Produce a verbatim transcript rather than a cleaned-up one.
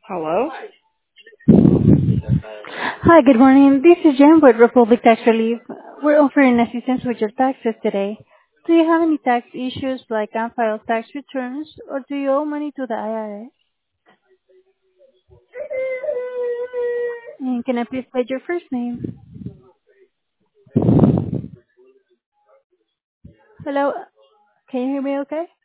Hello? Hi, good morning. This is Jen with Republic Tax Relief. We're offering assistance with your taxes today. Do you have any tax issues like unfiled tax returns, or do you owe money to the I R S? And can I please get your first name? Hello, can you hear me okay?